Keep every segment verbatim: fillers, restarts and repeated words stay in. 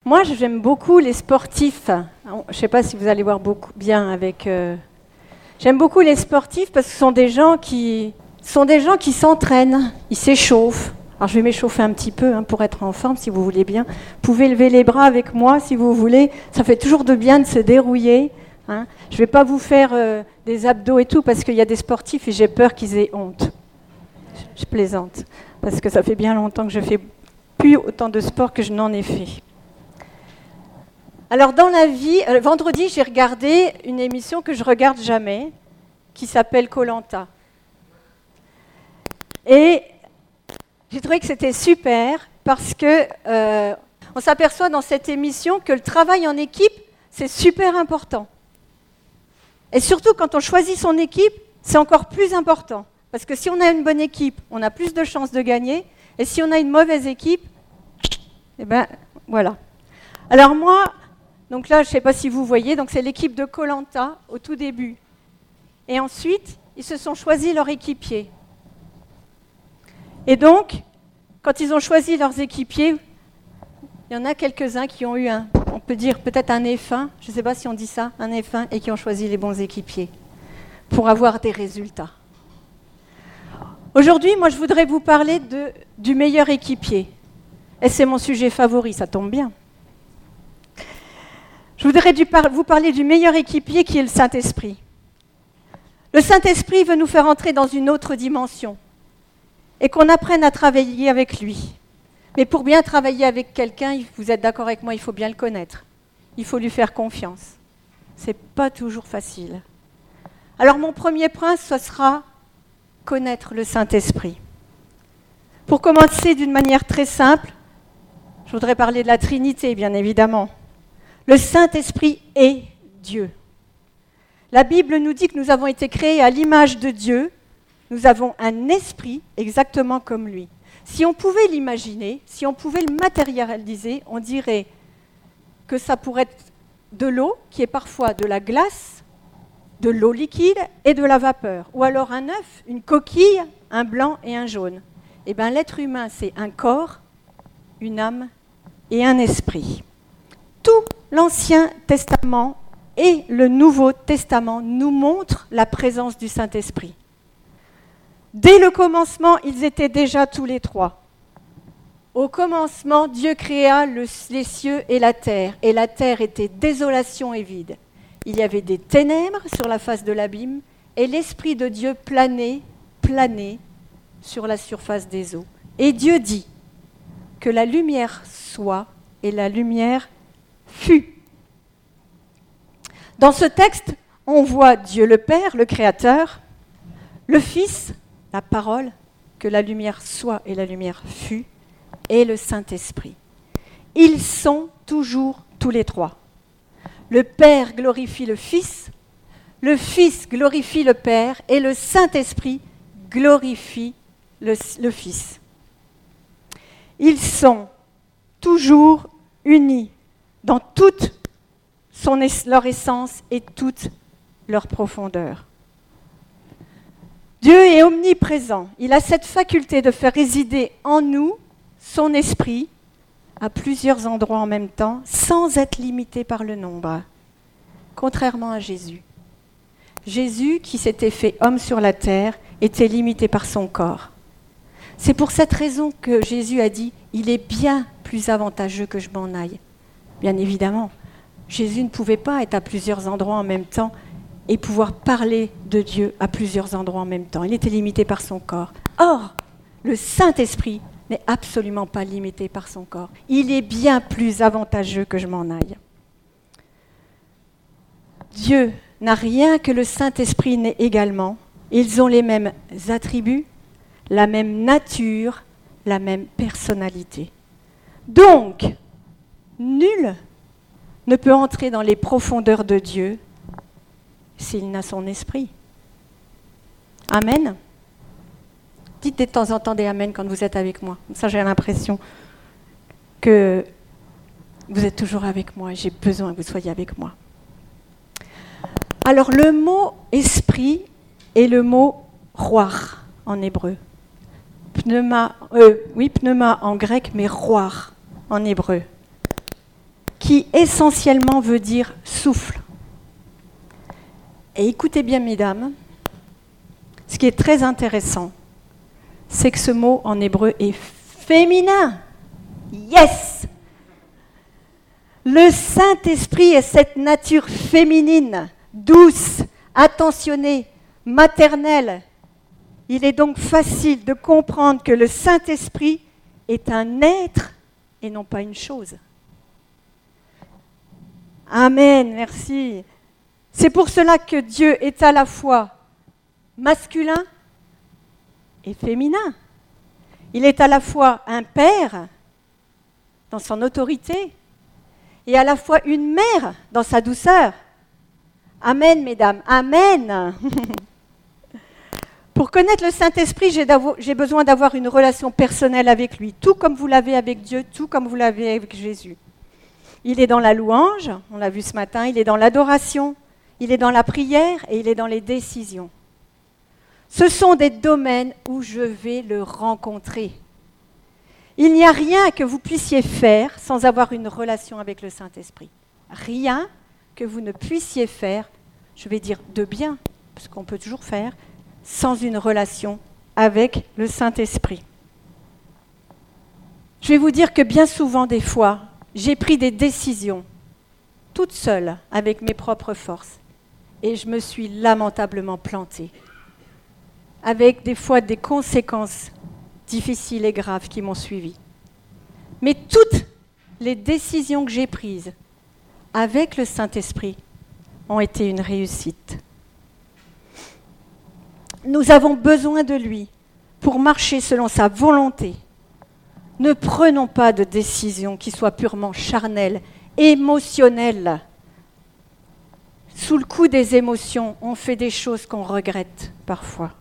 Moi, j'aime beaucoup les sportifs. Je ne sais pas si vous allez voir beaucoup bien avec... Euh... J'aime beaucoup les sportifs parce que ce sont des gens qui, ce sont des gens qui s'entraînent, ils s'échauffent. Alors, je vais m'échauffer un petit peu hein, pour être en forme, si vous voulez bien. Vous pouvez lever les bras avec moi, si vous voulez. Ça fait toujours de bien de se dérouiller. Hein. Je ne vais pas vous faire euh, des abdos et tout, parce qu'il y a des sportifs et j'ai peur qu'ils aient honte. Je plaisante, parce que ça fait bien longtemps que je ne fais plus autant de sport que je n'en ai fait. Alors, dans la vie, euh, vendredi, j'ai regardé une émission que je ne regarde jamais, qui s'appelle Koh-Lanta. Et j'ai trouvé que c'était super, parce que euh, on s'aperçoit dans cette émission que le travail en équipe, c'est super important. Et surtout, quand on choisit son équipe, c'est encore plus important. Parce que si on a une bonne équipe, on a plus de chances de gagner. Et si on a une mauvaise équipe, eh bien, voilà. Alors moi, donc là, je ne sais pas si vous voyez, donc c'est l'équipe de Koh-Lanta au tout début. Et ensuite, ils se sont choisis leur équipier. Et donc, quand ils ont choisi leurs équipiers, il y en a quelques-uns qui ont eu un, on peut dire peut-être un F un, je ne sais pas si on dit ça, un F un, et qui ont choisi les bons équipiers pour avoir des résultats. Aujourd'hui, moi, je voudrais vous parler de, du meilleur équipier. Et c'est mon sujet favori, ça tombe bien. Je voudrais du par- vous parler du meilleur équipier qui est le Saint-Esprit. Le Saint-Esprit veut nous faire entrer dans une autre dimension et qu'on apprenne à travailler avec lui. Mais pour bien travailler avec quelqu'un, vous êtes d'accord avec moi, il faut bien le connaître. Il faut lui faire confiance. Ce n'est pas toujours facile. Alors mon premier point, ce sera connaître le Saint-Esprit. Pour commencer d'une manière très simple, je voudrais parler de la Trinité, bien évidemment. Le Saint-Esprit est Dieu. La Bible nous dit que nous avons été créés à l'image de Dieu. Nous avons un esprit exactement comme lui. Si on pouvait l'imaginer, si on pouvait le matérialiser, on dirait que ça pourrait être de l'eau, qui est parfois de la glace, de l'eau liquide et de la vapeur. Ou alors un œuf, une coquille, un blanc et un jaune. Eh bien, l'être humain, c'est un corps, une âme et un esprit. Tout l'Ancien Testament et le Nouveau Testament nous montrent la présence du Saint-Esprit. Dès le commencement, ils étaient déjà tous les trois. Au commencement, Dieu créa le, les cieux et la terre, et la terre était désolation et vide. Il y avait des ténèbres sur la face de l'abîme, et l'Esprit de Dieu planait, planait sur la surface des eaux. Et Dieu dit que la lumière soit, et la lumière fut. Dans ce texte, on voit Dieu le Père, le Créateur, le Fils, la parole, que la lumière soit et la lumière fut, et le Saint-Esprit. Ils sont toujours tous les trois. Le Père glorifie le Fils, le Fils glorifie le Père, et le Saint-Esprit glorifie le, le Fils. Ils sont toujours unis dans toute son, leur essence et toute leur profondeur. Dieu est omniprésent. Il a cette faculté de faire résider en nous son esprit à plusieurs endroits en même temps, sans être limité par le nombre, contrairement à Jésus. Jésus, qui s'était fait homme sur la terre, était limité par son corps. C'est pour cette raison que Jésus a dit « Il est bien plus avantageux que je m'en aille ». Bien évidemment, Jésus ne pouvait pas être à plusieurs endroits en même temps et pouvoir parler de Dieu à plusieurs endroits en même temps. Il était limité par son corps. Or, le Saint-Esprit n'est absolument pas limité par son corps. Il est bien plus avantageux que je m'en aille. Dieu n'a rien que le Saint-Esprit n'ait également. Ils ont les mêmes attributs, la même nature, la même personnalité. Donc, nul ne peut entrer dans les profondeurs de Dieu s'il n'a son esprit. Amen. Dites de temps en temps des amen quand vous êtes avec moi. Comme ça, j'ai l'impression que vous êtes toujours avec moi et j'ai besoin que vous soyez avec moi. Alors, le mot esprit est le mot roar en hébreu. Pneuma, euh, oui, pneuma en grec, mais roar en hébreu. qui essentiellement veut dire souffle. Et écoutez bien, mesdames, ce qui est très intéressant, c'est que ce mot en hébreu est féminin. Yes! Le Saint-Esprit est cette nature féminine, douce, attentionnée, maternelle. Il est donc facile de comprendre que le Saint-Esprit est un être et non pas une chose. Amen, merci. C'est pour cela que Dieu est à la fois masculin et féminin. Il est à la fois un père dans son autorité et à la fois une mère dans sa douceur. Amen, mesdames, amen. Pour connaître le Saint-Esprit, j'ai, j'ai besoin d'avoir une relation personnelle avec lui, tout comme vous l'avez avec Dieu, tout comme vous l'avez avec Jésus. Il est dans la louange, on l'a vu ce matin, il est dans l'adoration, il est dans la prière et il est dans les décisions. Ce sont des domaines où je vais le rencontrer. Il n'y a rien que vous puissiez faire sans avoir une relation avec le Saint-Esprit. Rien que vous ne puissiez faire, je vais dire de bien, parce qu'on peut toujours faire, sans une relation avec le Saint-Esprit. Je vais vous dire que bien souvent, des fois, j'ai pris des décisions toute seule avec mes propres forces et je me suis lamentablement plantée, avec des fois des conséquences difficiles et graves qui m'ont suivie. Mais toutes les décisions que j'ai prises avec le Saint-Esprit ont été une réussite. Nous avons besoin de lui pour marcher selon sa volonté. Ne prenons pas de décisions qui soient purement charnelles, émotionnelles. Sous le coup des émotions, on fait des choses qu'on regrette parfois.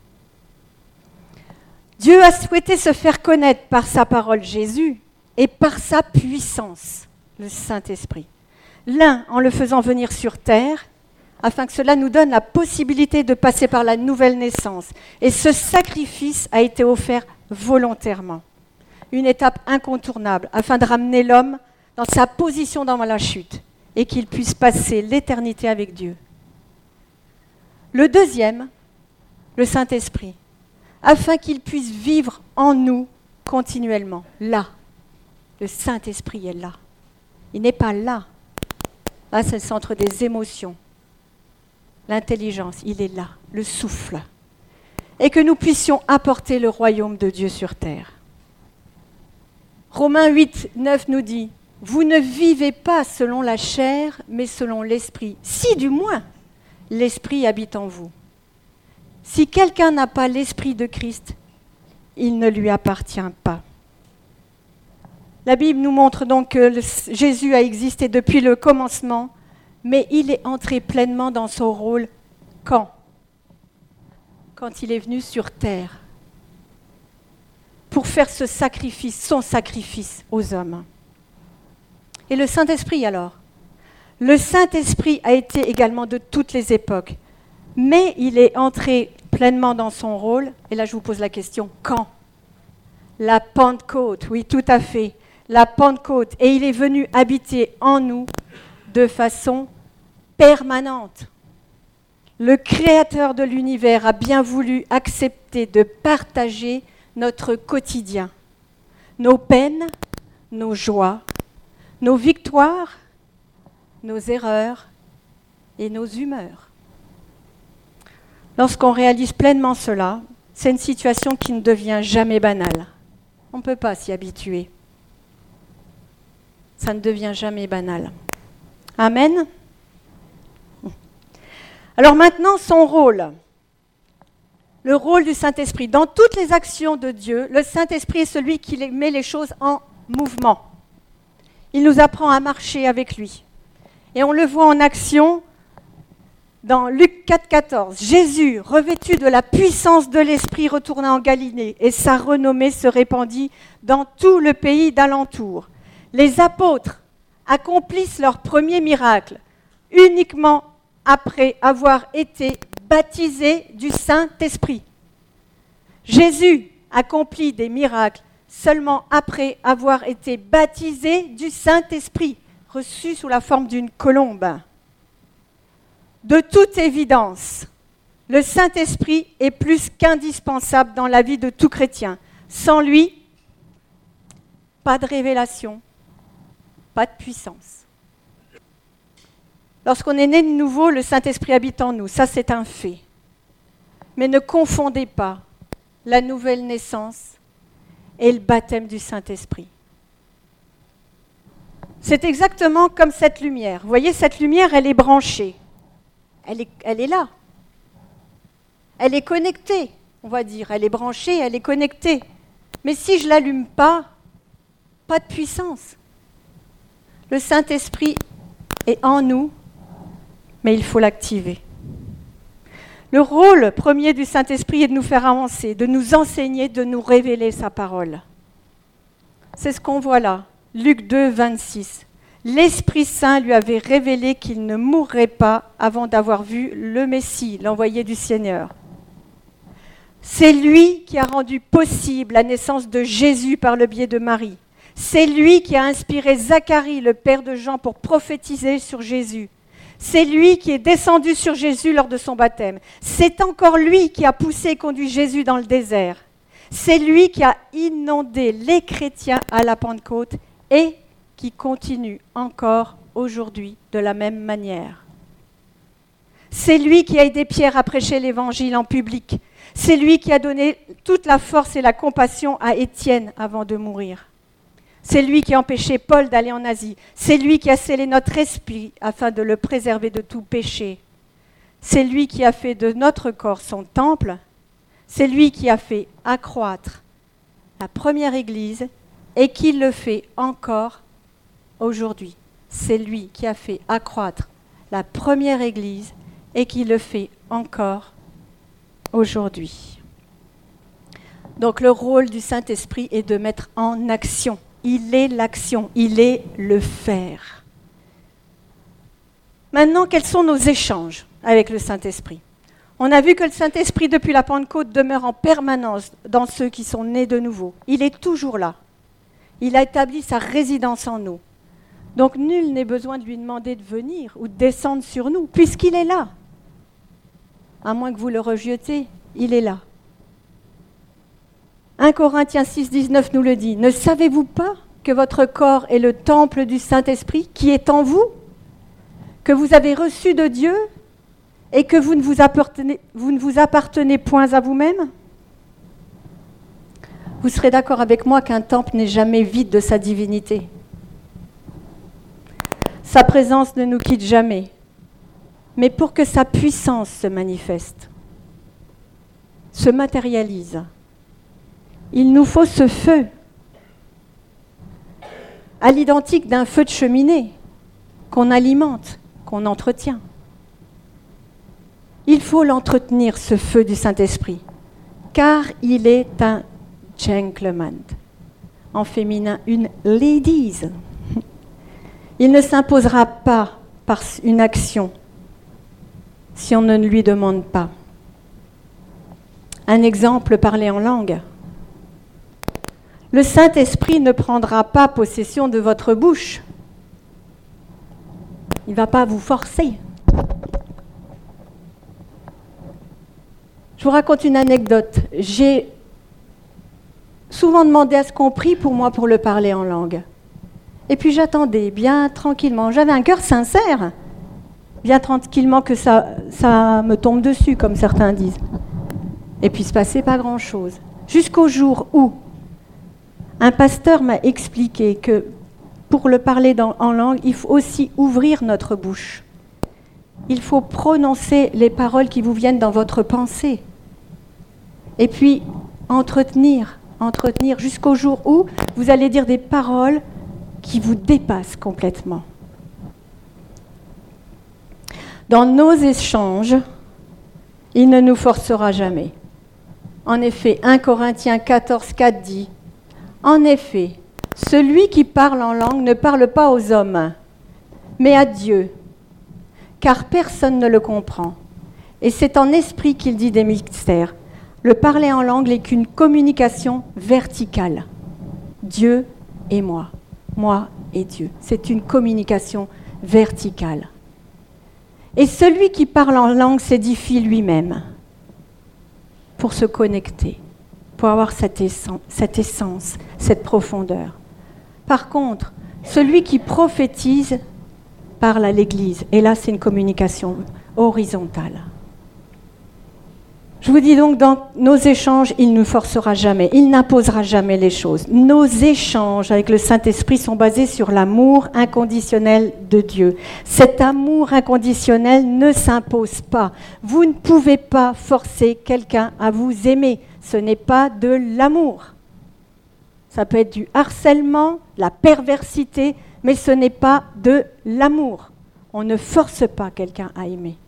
Dieu a souhaité se faire connaître par sa parole Jésus et par sa puissance, le Saint-Esprit. L'un en le faisant venir sur terre, afin que cela nous donne la possibilité de passer par la nouvelle naissance. Et ce sacrifice a été offert volontairement. Une étape incontournable afin de ramener l'homme dans sa position dans la chute et qu'il puisse passer l'éternité avec Dieu. Le deuxième, le Saint-Esprit, afin qu'il puisse vivre en nous continuellement, là. Le Saint-Esprit est là. Il n'est pas là. Là, c'est le centre des émotions. L'intelligence, il est là, le souffle. Et que nous puissions apporter le royaume de Dieu sur terre. Romains huit, neuf nous dit « Vous ne vivez pas selon la chair, mais selon l'esprit. Si, du moins, l'esprit habite en vous. Si quelqu'un n'a pas l'esprit de Christ, il ne lui appartient pas. » La Bible nous montre donc que le, Jésus a existé depuis le commencement, mais il est entré pleinement dans son rôle quand ? Quand il est venu sur terre, pour faire ce sacrifice, son sacrifice aux hommes. Et le Saint-Esprit alors ? Le Saint-Esprit a été également de toutes les époques, mais il est entré pleinement dans son rôle, et là je vous pose la question, quand ? La Pentecôte, oui tout à fait, la Pentecôte, et il est venu habiter en nous de façon permanente. Le Créateur de l'univers a bien voulu accepter de partager notre quotidien, nos peines, nos joies, nos victoires, nos erreurs et nos humeurs. Lorsqu'on réalise pleinement cela, c'est une situation qui ne devient jamais banale. On ne peut pas s'y habituer. Ça ne devient jamais banal. Amen. Alors maintenant, son rôle. Le rôle du Saint-Esprit. Dans toutes les actions de Dieu, le Saint-Esprit est celui qui met les choses en mouvement. Il nous apprend à marcher avec lui. Et on le voit en action dans Luc quatre, quatorze. Jésus, revêtu de la puissance de l'Esprit, retourna en Galilée et sa renommée se répandit dans tout le pays d'alentour. Les apôtres accomplissent leur premier miracle uniquement après avoir été baptisés du Saint-Esprit. Jésus accomplit des miracles seulement après avoir été baptisé du Saint-Esprit. reçu sous la forme d'une colombe. De toute évidence, le Saint-Esprit est plus qu'indispensable dans la vie de tout chrétien. Sans lui, pas de révélation, pas de puissance. Lorsqu'on est né de nouveau, le Saint-Esprit habite en nous. Ça, c'est un fait. Mais ne confondez pas la nouvelle naissance et le baptême du Saint-Esprit. C'est exactement comme cette lumière. Vous voyez, cette lumière, elle est branchée. Elle est, elle est là. Elle est connectée, on va dire. Elle est branchée, elle est connectée. Mais si je ne l'allume pas, pas de puissance. Le Saint-Esprit est en nous, mais il faut l'activer. Le rôle premier du Saint-Esprit est de nous faire avancer, de nous enseigner, de nous révéler sa parole. C'est ce qu'on voit là, Luc deux, vingt-six. L'Esprit Saint lui avait révélé qu'il ne mourrait pas avant d'avoir vu le Messie, l'envoyé du Seigneur. C'est lui qui a rendu possible la naissance de Jésus par le biais de Marie. C'est lui qui a inspiré Zacharie, le père de Jean, pour prophétiser sur Jésus. C'est lui qui est descendu sur Jésus lors de son baptême. C'est encore lui qui a poussé et conduit Jésus dans le désert. C'est lui qui a inondé les chrétiens à la Pentecôte et qui continue encore aujourd'hui de la même manière. C'est lui qui a aidé Pierre à prêcher l'évangile en public. C'est lui qui a donné toute la force et la compassion à Étienne avant de mourir. C'est lui qui a empêché Paul d'aller en Asie. C'est lui qui a scellé notre esprit afin de le préserver de tout péché. C'est lui qui a fait de notre corps son temple. C'est lui qui a fait accroître la première Église et qui le fait encore aujourd'hui. C'est lui qui a fait accroître la première Église et qui le fait encore aujourd'hui. Donc le rôle du Saint-Esprit est de mettre en action. Il est l'action, il est le faire. Maintenant, quels sont nos échanges avec le Saint-Esprit ? On a vu que le Saint-Esprit, depuis la Pentecôte, demeure en permanence dans ceux qui sont nés de nouveau. Il est toujours là. Il a établi sa résidence en nous. Donc nul n'est besoin de lui demander de venir ou de descendre sur nous, puisqu'il est là. À moins que vous le rejetiez, il est là. un Corinthiens six, dix-neuf nous le dit. Ne savez-vous pas que votre corps est le temple du Saint-Esprit qui est en vous, que vous avez reçu de Dieu et que vous ne vous appartenez, vous ne vous appartenez point à vous-même ? Vous serez d'accord avec moi qu'un temple n'est jamais vide de sa divinité. Sa présence ne nous quitte jamais. Mais pour que sa puissance se manifeste, se matérialise, il nous faut ce feu, à l'identique d'un feu de cheminée qu'on alimente, qu'on entretient. Il faut l'entretenir, ce feu du Saint-Esprit, car il est un gentleman, en féminin une ladies. Il ne s'imposera pas par une action si on ne lui demande pas. Un exemple, parler en langue. Le Saint-Esprit ne prendra pas possession de votre bouche. Il ne va pas vous forcer. Je vous raconte une anecdote. J'ai souvent demandé à ce qu'on prie pour moi pour le parler en langue. Et puis j'attendais bien tranquillement. J'avais un cœur sincère, bien tranquillement que ça, ça me tombe dessus, comme certains disent. Et puis il ne se passait pas grand-chose. Jusqu'au jour où un pasteur m'a expliqué que pour le parler dans, en langue, il faut aussi ouvrir notre bouche. Il faut prononcer les paroles qui vous viennent dans votre pensée. Et puis entretenir, entretenir jusqu'au jour où vous allez dire des paroles qui vous dépassent complètement. Dans nos échanges, il ne nous forcera jamais. En effet, un Corinthiens quatorze, quatre dit « En effet, celui qui parle en langue ne parle pas aux hommes, mais à Dieu, car personne ne le comprend. Et c'est en esprit qu'il dit des mystères. Le parler en langue n'est qu'une communication verticale. Dieu et moi, moi et Dieu. C'est une communication verticale. Et celui qui parle en langue s'édifie lui-même pour se connecter, pour avoir cette essence, cette essence, cette profondeur. Par contre, celui qui prophétise parle à l'Église. Et là, c'est une communication horizontale. Je vous dis donc, dans nos échanges, il ne nous forcera jamais, il n'imposera jamais les choses. Nos échanges avec le Saint-Esprit sont basés sur l'amour inconditionnel de Dieu. Cet amour inconditionnel ne s'impose pas. Vous ne pouvez pas forcer quelqu'un à vous aimer. Ce n'est pas de l'amour. Ça peut être du harcèlement, la perversité, mais ce n'est pas de l'amour. On ne force pas quelqu'un à aimer.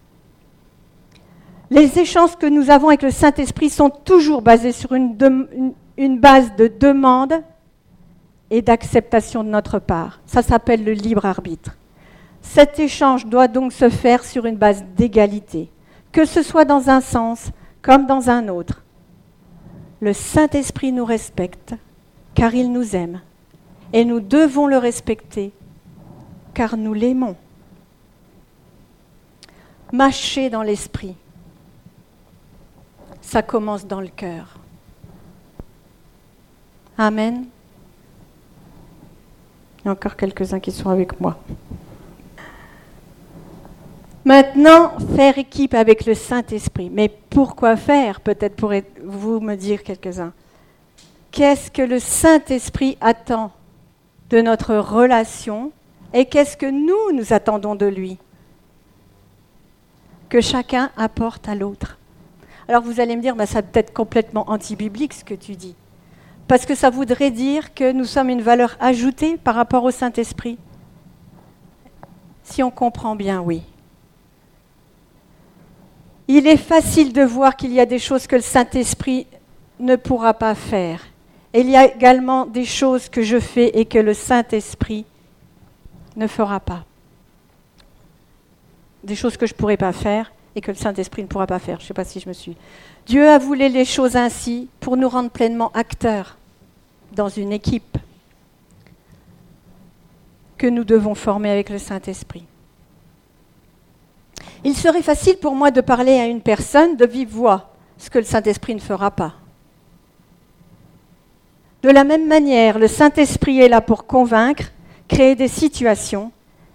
Les échanges que nous avons avec le Saint-Esprit sont toujours basés sur une, de, une, une base de demande et d'acceptation de notre part. Ça s'appelle le libre arbitre. Cet échange doit donc se faire sur une base d'égalité, que ce soit dans un sens comme dans un autre. Le Saint-Esprit nous respecte car il nous aime et nous devons le respecter car nous l'aimons. Marcher dans l'esprit. Ça commence dans le cœur. Amen. Il y a encore quelques-uns qui sont avec moi. Maintenant, faire équipe avec le Saint-Esprit. Mais pourquoi faire ? Peut-être pourrez-vous me dire quelques-uns. Qu'est-ce que le Saint-Esprit attend de notre relation et qu'est-ce que nous, nous attendons de lui ? Que chacun apporte à l'autre. Alors vous allez me dire, bah, ça peut être complètement anti-biblique ce que tu dis. Parce que ça voudrait dire que nous sommes une valeur ajoutée par rapport au Saint-Esprit. Si on comprend bien, oui. Il est facile de voir qu'il y a des choses que le Saint-Esprit ne pourra pas faire. Et il y a également des choses que je fais et que le Saint-Esprit ne fera pas. Des choses que je ne pourrai pas faire et que le Saint-Esprit ne pourra pas faire. Je ne sais pas si je me suis. Dieu a voulu les choses ainsi pour nous rendre pleinement acteurs dans une équipe que nous devons former avec le Saint-Esprit. Il serait facile pour moi de parler à une personne de vive voix, ce que le Saint-Esprit ne fera pas. De la même manière, le Saint-Esprit est là pour convaincre, créer des situations,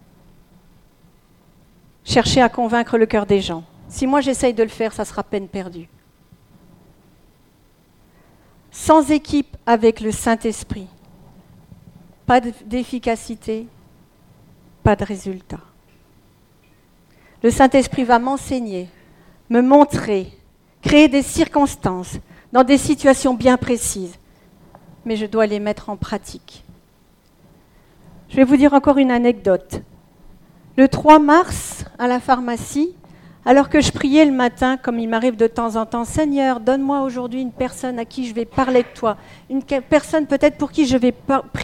chercher à convaincre le cœur des gens. Si moi j'essaye de le faire, ça sera peine perdue. Sans équipe avec le Saint-Esprit, pas d'efficacité, pas de résultat. Le Saint-Esprit va m'enseigner, me montrer, créer des circonstances dans des situations bien précises, mais je dois les mettre en pratique. Je vais vous dire encore une anecdote. Le trois mars, à la pharmacie, alors que je priais le matin, comme il m'arrive de temps en temps, « Seigneur, donne-moi aujourd'hui une personne à qui je vais parler de toi, une personne peut-être pour qui je vais prier. »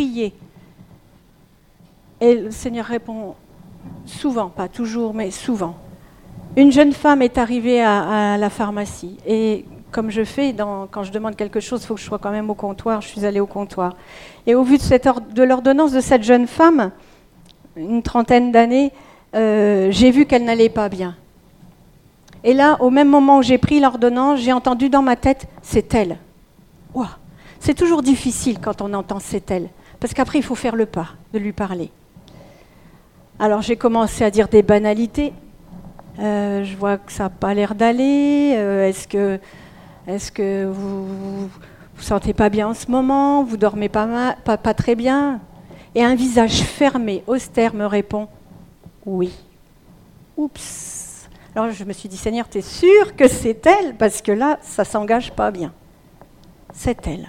Et le Seigneur répond souvent, pas toujours, mais souvent. Une jeune femme est arrivée à, à la pharmacie et comme je fais, dans, quand je demande quelque chose, il faut que je sois quand même au comptoir, je suis allée au comptoir. Et au vu de, cette or- de l'ordonnance de cette jeune femme, une trentaine d'années, euh, j'ai vu qu'elle n'allait pas bien. Et là, au même moment où j'ai pris l'ordonnance, j'ai entendu dans ma tête, c'est elle. Wow. C'est toujours difficile quand on entend c'est elle, parce qu'après il faut faire le pas, de lui parler. Alors j'ai commencé à dire des banalités. Euh, je vois que ça n'a pas l'air d'aller. Euh, est-ce que, est-ce que vous ne vous sentez pas bien en ce moment ? Vous dormez pas, mal, pas, pas très bien ? Et un visage fermé, austère, me répond « Oui ». Oups. Alors je me suis dit « Seigneur, tu es sûr que c'est elle ? Parce que là, ça ne s'engage pas bien. » C'est elle.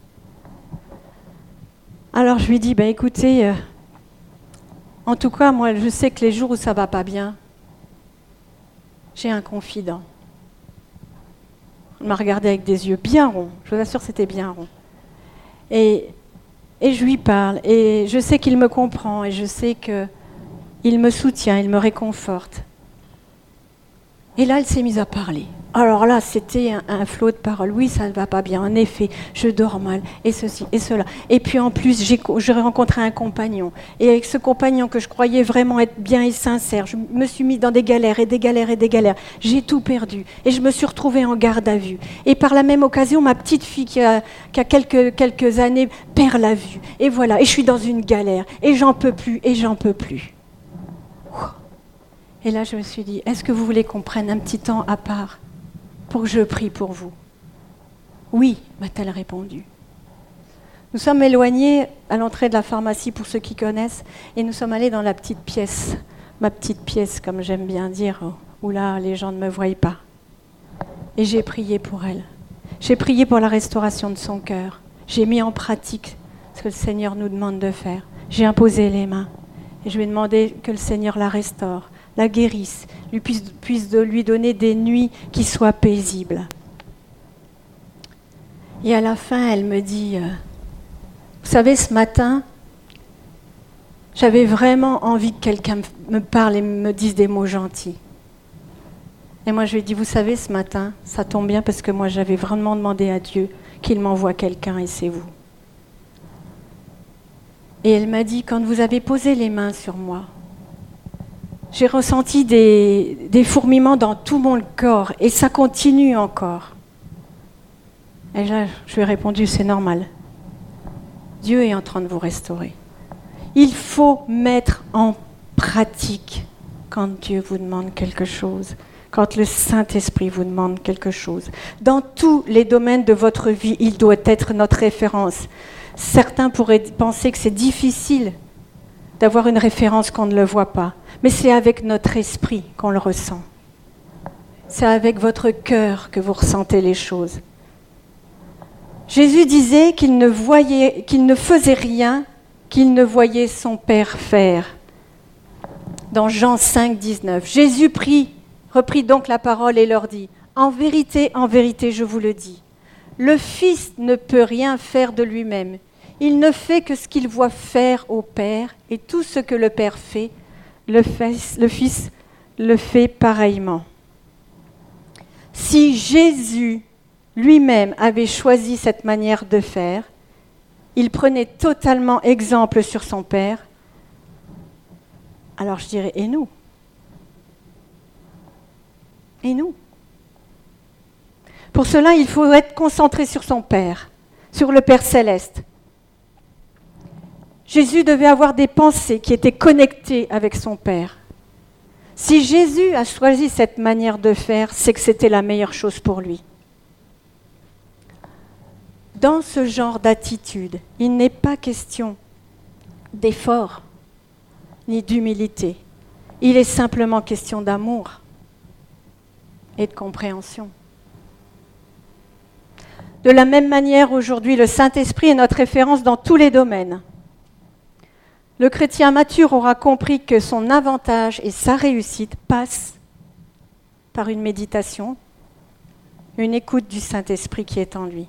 Alors je lui dis bah, « Écoutez, euh, en tout cas, moi, je sais que les jours où ça ne va pas bien, j'ai un confident. » Il m'a regardé avec des yeux bien ronds. Je vous assure, c'était bien rond. Et, et je lui parle. Et je sais qu'il me comprend. Et je sais qu'il me soutient, il me réconforte. Et là, elle s'est mise à parler. Alors là, c'était un, un flot de paroles. Oui, ça ne va pas bien. En effet, je dors mal, et ceci, et cela. Et puis en plus, j'ai, j'ai rencontré un compagnon. Et avec ce compagnon que je croyais vraiment être bien et sincère, je me suis mis dans des galères et des galères et des galères. J'ai tout perdu. Et je me suis retrouvée en garde à vue. Et par la même occasion, ma petite fille qui a, qui a quelques, quelques années perd la vue. Et voilà, et je suis dans une galère. Et j'en peux plus, et j'en peux plus. Et là, je me suis dit, est-ce que vous voulez qu'on prenne un petit temps à part pour que je prie pour vous? Oui, m'a-t-elle répondu. Nous sommes éloignés à l'entrée de la pharmacie, pour ceux qui connaissent, et nous sommes allés dans la petite pièce, ma petite pièce, comme j'aime bien dire, où là, les gens ne me voient pas. Et j'ai prié pour elle. J'ai prié pour la restauration de son cœur. J'ai mis en pratique ce que le Seigneur nous demande de faire. J'ai imposé les mains, et je lui ai demandé que le Seigneur la restaure, la guérisse, lui puisse, puisse de lui donner des nuits qui soient paisibles. Et à la fin, elle me dit, euh, vous savez, ce matin, j'avais vraiment envie que quelqu'un me parle et me dise des mots gentils. Et moi, je lui ai dit, vous savez, ce matin, ça tombe bien parce que moi, j'avais vraiment demandé à Dieu qu'il m'envoie quelqu'un et c'est vous. Et elle m'a dit, quand vous avez posé les mains sur moi, j'ai ressenti des, des fourmillements dans tout mon corps et ça continue encore. Et là, je lui ai répondu, c'est normal. Dieu est en train de vous restaurer. Il faut mettre en pratique quand Dieu vous demande quelque chose, quand le Saint-Esprit vous demande quelque chose. Dans tous les domaines de votre vie, il doit être notre référence. Certains pourraient penser que c'est difficile d'avoir une référence qu'on ne le voit pas. Mais c'est avec notre esprit qu'on le ressent. C'est avec votre cœur que vous ressentez les choses. Jésus disait qu'il ne voyait, qu'il ne faisait rien, qu'il ne voyait son Père faire. Dans Jean cinq, dix-neuf, Jésus prie, reprit donc la parole et leur dit, « En vérité, en vérité, je vous le dis, le Fils ne peut rien faire de lui-même. Il ne fait que ce qu'il voit faire au Père, et tout ce que le Père fait, le Fils, le Fils le fait pareillement. » Si Jésus lui-même avait choisi cette manière de faire, il prenait totalement exemple sur son Père, alors je dirais, et nous? Et nous? Pour cela, il faut être concentré sur son Père, sur le Père céleste. Jésus devait avoir des pensées qui étaient connectées avec son Père. Si Jésus a choisi cette manière de faire, c'est que c'était la meilleure chose pour lui. Dans ce genre d'attitude, il n'est pas question d'effort ni d'humilité. Il est simplement question d'amour et de compréhension. De la même manière, aujourd'hui, le Saint-Esprit est notre référence dans tous les domaines. Le chrétien mature aura compris que son avantage et sa réussite passent par une méditation, une écoute du Saint-Esprit qui est en lui.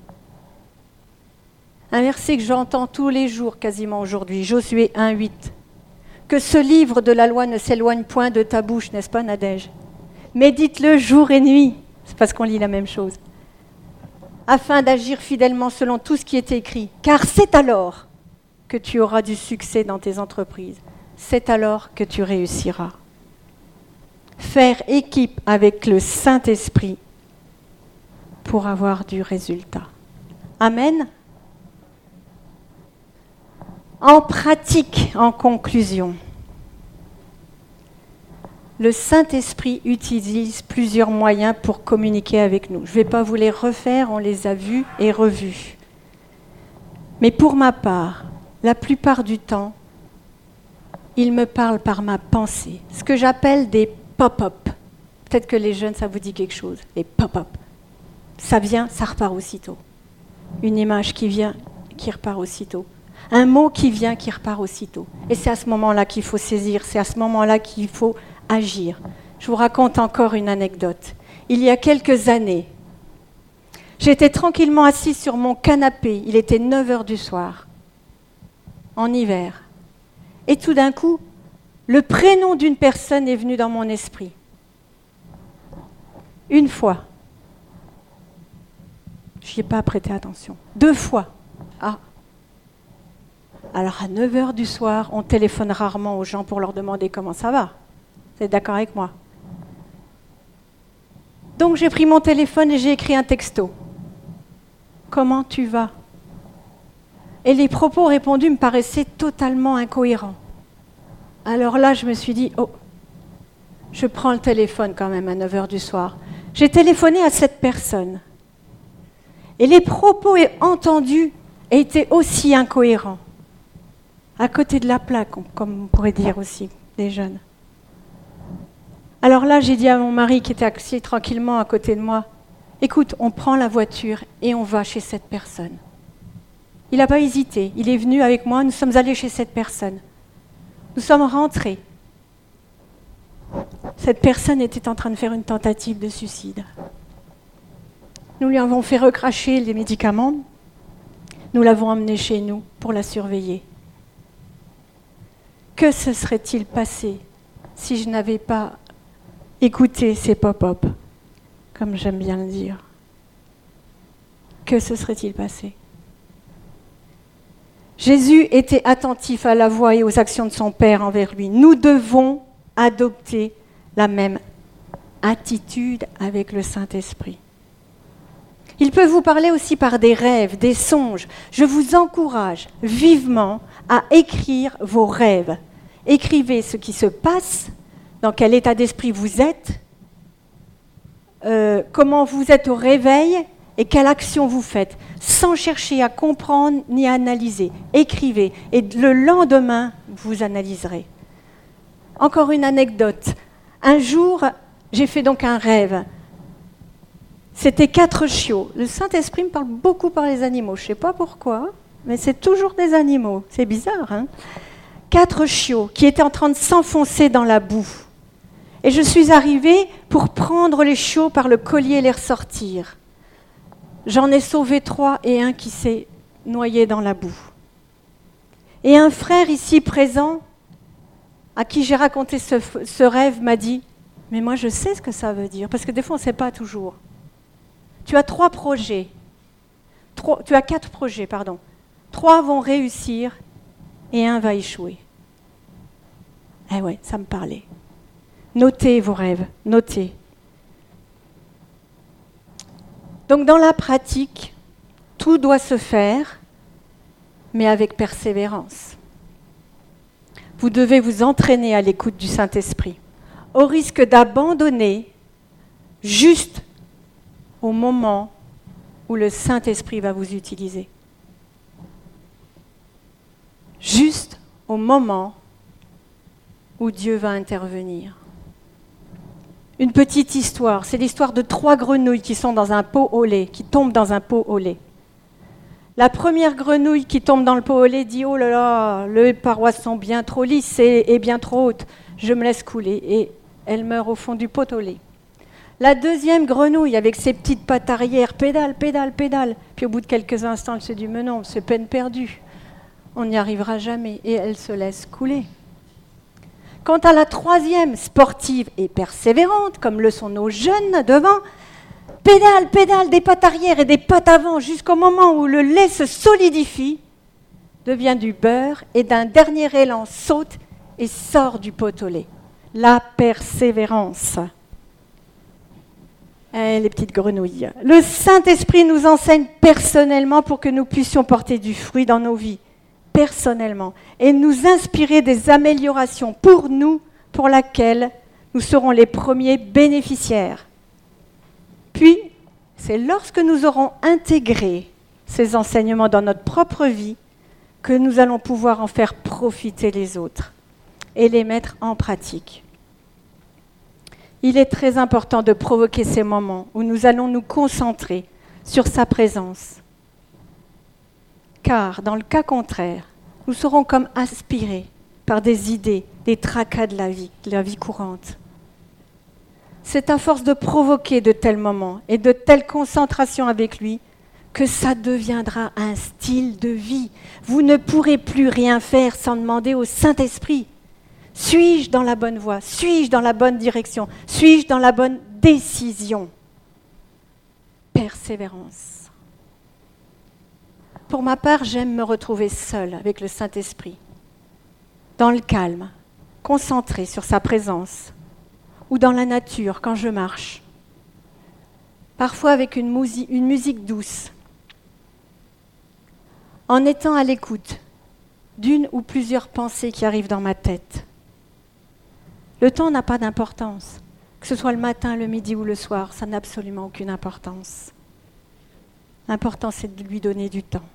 Un verset que j'entends tous les jours quasiment aujourd'hui, Josué un, huit. Que ce livre de la loi ne s'éloigne point de ta bouche, n'est-ce pas Nadège? Médite-le jour et nuit, c'est parce qu'on lit la même chose, afin d'agir fidèlement selon tout ce qui est écrit. Car c'est alors que tu auras du succès dans tes entreprises. C'est alors que tu réussiras. Faire équipe avec le Saint-Esprit pour avoir du résultat. Amen. En pratique, en conclusion, le Saint-Esprit utilise plusieurs moyens pour communiquer avec nous. Je ne vais pas vous les refaire, on les a vus et revus. Mais pour ma part, la plupart du temps, il me parle par ma pensée, ce que j'appelle des pop-up. Peut-être que les jeunes, ça vous dit quelque chose, les pop-up. Ça vient, ça repart aussitôt. Une image qui vient, qui repart aussitôt. Un mot qui vient, qui repart aussitôt. Et c'est à ce moment-là qu'il faut saisir, c'est à ce moment-là qu'il faut agir. Je vous raconte encore une anecdote. Il y a quelques années, j'étais tranquillement assise sur mon canapé, il était neuf heures du soir, en hiver. Et tout d'un coup, le prénom d'une personne est venu dans mon esprit. Une fois. Je n'y ai pas prêté attention. Deux fois. Ah. Alors à neuf heures du soir, on téléphone rarement aux gens pour leur demander comment ça va. Vous êtes d'accord avec moi? Donc j'ai pris mon téléphone et j'ai écrit un texto. Comment tu vas? Et les propos répondus me paraissaient totalement incohérents. Alors là, je me suis dit, oh, je prends le téléphone quand même à neuf heures du soir. J'ai téléphoné à cette personne. Et les propos entendus étaient aussi incohérents. À côté de la plaque, comme on pourrait dire aussi, des jeunes. Alors là, j'ai dit à mon mari qui était assis tranquillement à côté de moi, écoute, on prend la voiture et on va chez cette personne. Il n'a pas hésité, il est venu avec moi, nous sommes allés chez cette personne. Nous sommes rentrés. Cette personne était en train de faire une tentative de suicide. Nous lui avons fait recracher les médicaments. Nous l'avons emmenée chez nous pour la surveiller. Que se serait-il passé si je n'avais pas écouté ces pop-up, comme j'aime bien le dire? Que se serait-il passé? Jésus était attentif à la voix et aux actions de son Père envers lui. Nous devons adopter la même attitude avec le Saint-Esprit. Il peut vous parler aussi par des rêves, des songes. Je vous encourage vivement à écrire vos rêves. Écrivez ce qui se passe, dans quel état d'esprit vous êtes, euh, comment vous êtes au réveil et quelle action vous faites, sans chercher à comprendre ni à analyser. Écrivez et le lendemain, vous analyserez. Encore une anecdote. Un jour, j'ai fait donc un rêve. C'était quatre chiots. Le Saint-Esprit me parle beaucoup par les animaux. Je ne sais pas pourquoi, mais c'est toujours des animaux. C'est bizarre, hein? Quatre chiots qui étaient en train de s'enfoncer dans la boue. Et je suis arrivée pour prendre les chiots par le collier et les ressortir. J'en ai sauvé trois et un qui s'est noyé dans la boue. Et un frère ici présent, à qui j'ai raconté ce, ce rêve, m'a dit « Mais moi je sais ce que ça veut dire, parce que des fois on ne sait pas toujours. » Tu as trois projets, trois, tu as quatre projets, pardon. Trois vont réussir et un va échouer. Eh ouais, ça me parlait. Notez vos rêves, notez. Donc dans la pratique, tout doit se faire, mais avec persévérance. Vous devez vous entraîner à l'écoute du Saint-Esprit, au risque d'abandonner juste au moment où le Saint-Esprit va vous utiliser. Juste au moment où Dieu va intervenir. Une petite histoire, c'est l'histoire de trois grenouilles qui sont dans un pot au lait, qui tombent dans un pot au lait. La première grenouille qui tombe dans le pot au lait dit « Oh là là, les parois sont bien trop lisses et, et bien trop hautes, je me laisse couler » et elle meurt au fond du pot au lait. La deuxième grenouille, avec ses petites pattes arrière, pédale, pédale, pédale. Puis au bout de quelques instants, elle se dit « Mais non, c'est peine perdue. On n'y arrivera jamais. » Et elle se laisse couler. Quant à la troisième, sportive et persévérante, comme le sont nos jeunes devant, pédale, pédale, des pattes arrière et des pattes avant, jusqu'au moment où le lait se solidifie, devient du beurre, et d'un dernier élan saute et sort du pot au lait. La persévérance. Eh, les petites grenouilles. Le Saint-Esprit nous enseigne personnellement pour que nous puissions porter du fruit dans nos vies, personnellement, et nous inspirer des améliorations pour nous, pour laquelle nous serons les premiers bénéficiaires. Puis, c'est lorsque nous aurons intégré ces enseignements dans notre propre vie que nous allons pouvoir en faire profiter les autres et les mettre en pratique. Il est très important de provoquer ces moments où nous allons nous concentrer sur sa présence. Car, dans le cas contraire, nous serons comme aspirés par des idées, des tracas de la vie, de la vie courante. C'est à force de provoquer de tels moments et de telles concentrations avec lui que ça deviendra un style de vie. Vous ne pourrez plus rien faire sans demander au Saint-Esprit. Suis-je dans la bonne voie? Suis-je dans la bonne direction? Suis-je dans la bonne décision? persévérance. Pour ma part, j'aime me retrouver seule avec le Saint-Esprit, dans le calme, concentrée sur sa présence, ou dans la nature quand je marche, parfois avec une, musi- une musique douce, en étant à l'écoute d'une ou plusieurs pensées qui arrivent dans ma tête. Le temps n'a pas d'importance, que ce soit le matin, le midi ou le soir, ça n'a absolument aucune importance. L'important, c'est de lui donner du temps.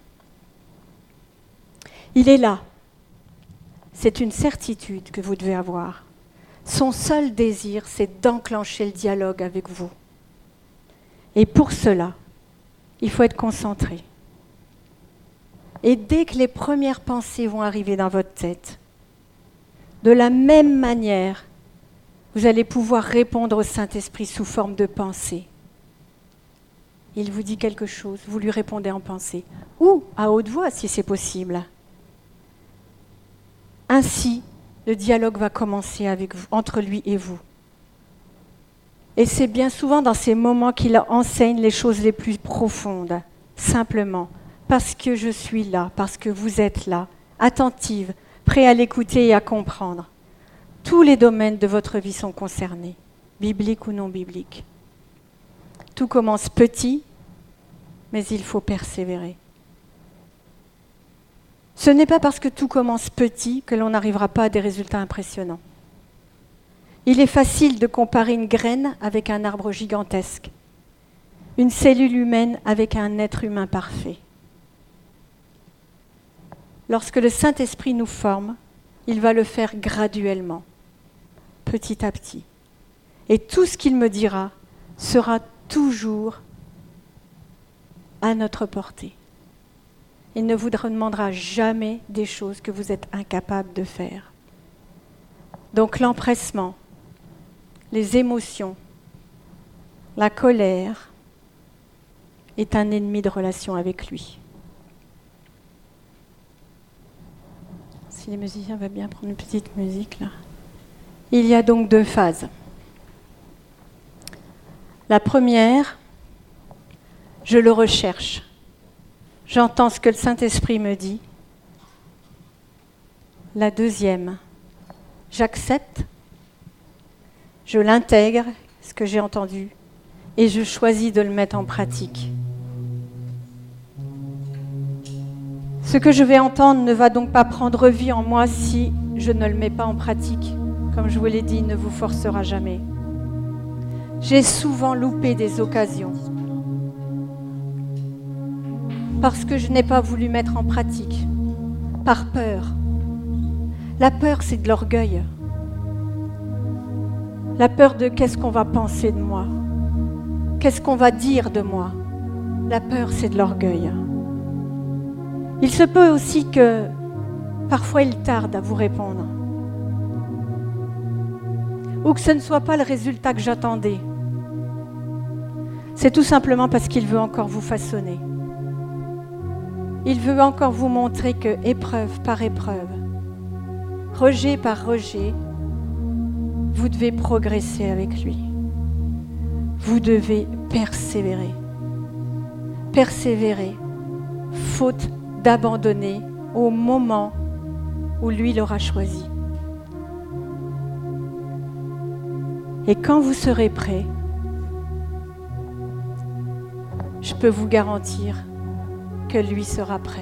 Il est là. C'est une certitude que vous devez avoir. Son seul désir, c'est d'enclencher le dialogue avec vous. Et pour cela, il faut être concentré. Et dès que les premières pensées vont arriver dans votre tête, de la même manière, vous allez pouvoir répondre au Saint-Esprit sous forme de pensée. Il vous dit quelque chose, vous lui répondez en pensée, ou à haute voix si c'est possible. Ainsi, le dialogue va commencer avec vous, entre lui et vous. Et c'est bien souvent dans ces moments qu'il enseigne les choses les plus profondes, simplement, parce que je suis là, parce que vous êtes là, attentive, prêt à l'écouter et à comprendre. Tous les domaines de votre vie sont concernés, bibliques ou non bibliques. Tout commence petit, mais il faut persévérer. Ce n'est pas parce que tout commence petit que l'on n'arrivera pas à des résultats impressionnants. Il est facile de comparer une graine avec un arbre gigantesque, une cellule humaine avec un être humain parfait. Lorsque le Saint-Esprit nous forme, il va le faire graduellement, petit à petit. Et tout ce qu'il me dira sera toujours à notre portée. Il ne vous demandera jamais des choses que vous êtes incapable de faire. Donc l'empressement, les émotions, la colère est un ennemi de relation avec lui. Si les musiciens veulent bien prendre une petite musique là. Il y a donc deux phases. La première, je le recherche. J'entends ce que le Saint-Esprit me dit. La deuxième, j'accepte, je l'intègre, ce que j'ai entendu, et je choisis de le mettre en pratique. Ce que je vais entendre ne va donc pas prendre vie en moi si je ne le mets pas en pratique. Comme je vous l'ai dit, il ne vous forcera jamais. J'ai souvent loupé des occasions parce que je n'ai pas voulu mettre en pratique, par peur. La peur, c'est de l'orgueil. La peur de qu'est-ce qu'on va penser de moi, qu'est-ce qu'on va dire de moi. La peur, c'est de l'orgueil. Il se peut aussi que parfois il tarde à vous répondre, ou que ce ne soit pas le résultat que j'attendais. C'est tout simplement parce qu'il veut encore vous façonner. Il veut encore vous montrer que, épreuve par épreuve, rejet par rejet, vous devez progresser avec lui. Vous devez persévérer. Persévérer, faute d'abandonner au moment où lui l'aura choisi. Et quand vous serez prêt, je peux vous garantir que lui sera prêt.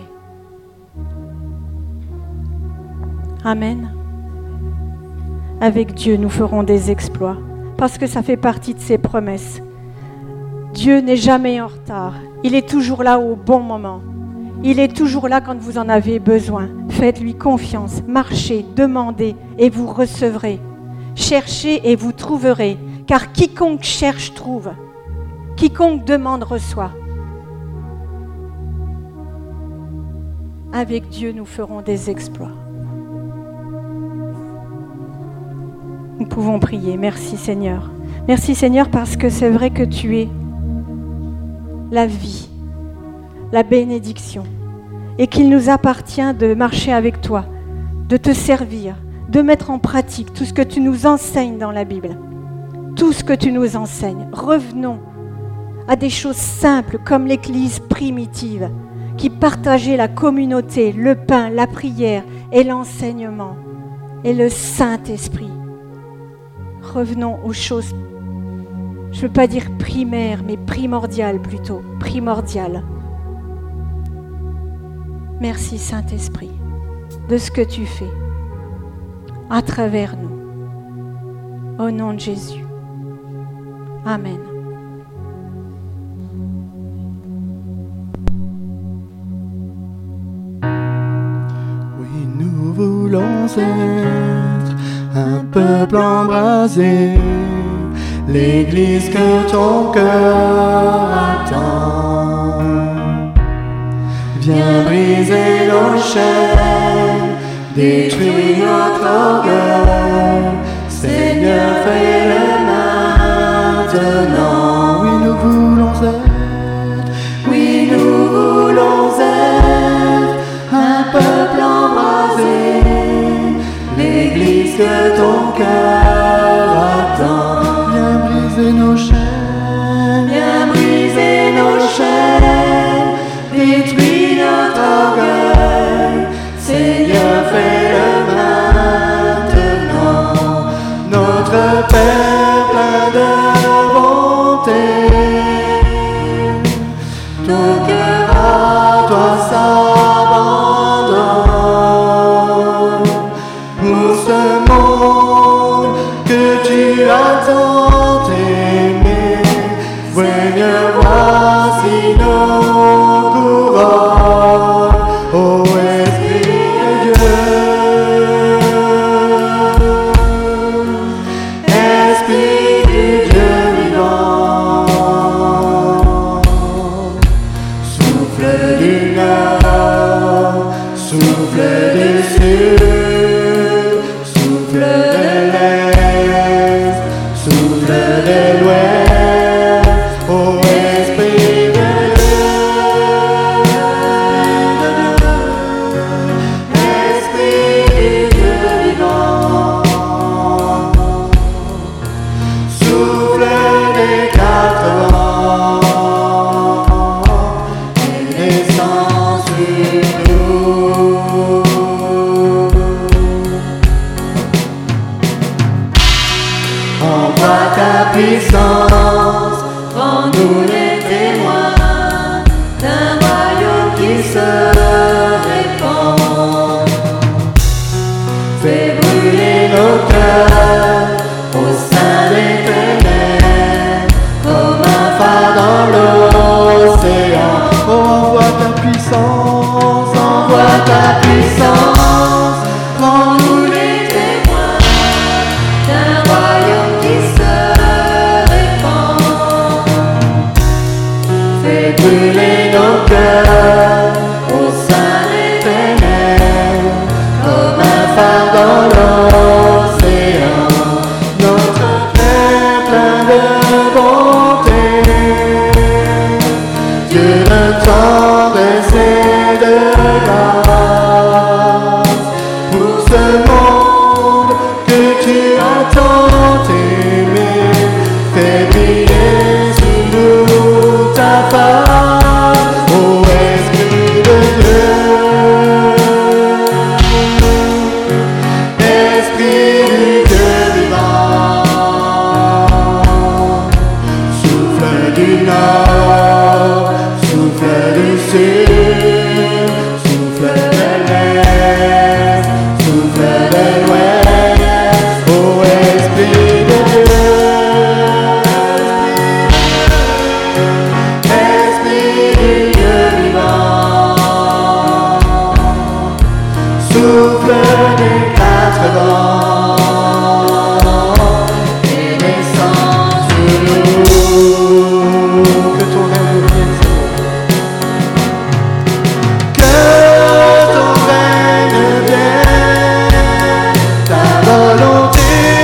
Amen. Avec Dieu, nous ferons des exploits, parce que ça fait partie de ses promesses. Dieu n'est jamais en retard. Il est toujours là au bon moment. Il est toujours là quand vous en avez besoin. Faites-lui confiance, marchez, demandez et vous recevrez. Cherchez et vous trouverez, car quiconque cherche trouve. Quiconque demande reçoit. Avec Dieu, nous ferons des exploits. Nous pouvons prier. Merci Seigneur. Merci Seigneur parce que c'est vrai que tu es la vie, la bénédiction, et qu'il nous appartient de marcher avec toi, de te servir, de mettre en pratique tout ce que tu nous enseignes dans la Bible, tout ce que tu nous enseignes. Revenons à des choses simples comme l'Église primitive, qui partageait la communauté, le pain, la prière et l'enseignement, et le Saint-Esprit. Revenons aux choses, je ne veux pas dire primaires, mais primordiales plutôt, primordiales. Merci Saint-Esprit de ce que tu fais à travers nous. Au nom de Jésus. Amen. Oui, nous voulons être un peuple embrasé, l'Église que ton cœur attend. Viens briser nos chaînes, détruis notre orgueil. Seigneur, fais-le maintenant. Oui, nous voulons être, oui, nous voulons être un peuple embrasé, l'Église que ton cœur attend. Viens briser nos chaînes, viens briser nos chaînes, détruis notre orgueil. Seigneur, fais-le maintenant. Notre Père plein de bonté, ton cœur à toi s'abandonne. Pour ce monde que tu as tant aimé, Seigneur, voici nos couronnes, ô Esprit de Dieu. Esprit du Dieu vivant, souffle du nord, souffle du sud, souffle de l'est, souffle de l'ouest, ô Esprit de Dieu, Esprit du Dieu vivant, souffle des quatre vents, et descend sur nous. Envoie ta puissance, rends-nous les témoins d'un royaume qui se répand. Fais brûler nos cœurs au sein des ténèbres, comme un phare dans l'océan. Oh, envoie ta puissance, envoie ta puissance, rends-nous les témoins d'un royaume qui se répand. Fais brûler nos cœurs au sein des ténèbres, comme un phare dans l'océan. Notre Père plein de bonté, Dieu de tendresse et de grâce, pour ce monde que tu as tant aimé, fais briller sur nous ta face, ô Esprit de Dieu, Esprit du Dieu vivant, souffle du nord, souffle du sud, souffle de l'est, souffle de l'ouest, ô Esprit de Dieu, Esprit du Dieu vivant, souffle des quatre vents, et descend sur nous. Que ton règne vienne, que ton règne vienne, ta volonté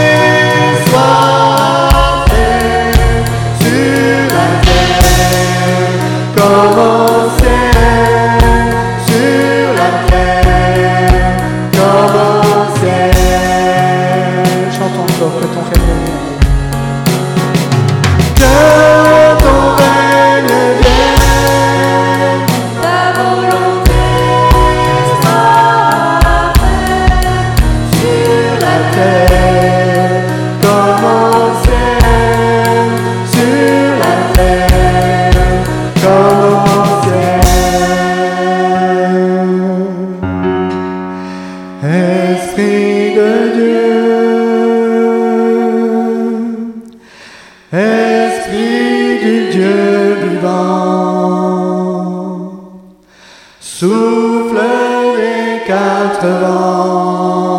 soit faite sur la terre comme au ciel, sur la terre comme au ciel. Chantons encore que ton règne vienne. Que ton règne Esprit du Dieu vivant, souffle des quatre vents.